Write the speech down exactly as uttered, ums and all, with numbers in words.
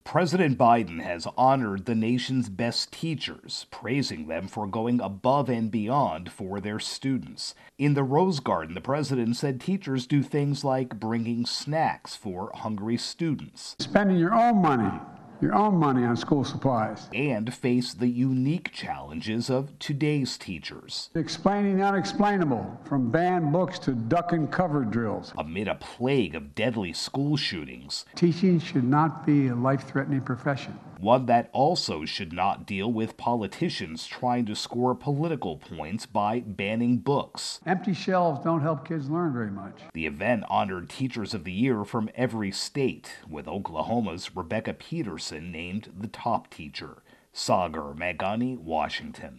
President Biden has honored the nation's best teachers, praising them for going above and beyond for their students. In the Rose Garden, the president said teachers do things like bringing snacks for hungry students. Spending your own money, your own money on school supplies. And face the unique challenges of today's teachers. Explaining the unexplainable, from banned books to duck and cover drills. Amid a plague of deadly school shootings. Teaching should not be a life-threatening profession. One that also should not deal with politicians trying to score political points by banning books. Empty shelves don't help kids learn very much. The event honored Teachers of the Year from every state, with Oklahoma's Rebecca Peterson named the top teacher. Sagar Magani, Washington.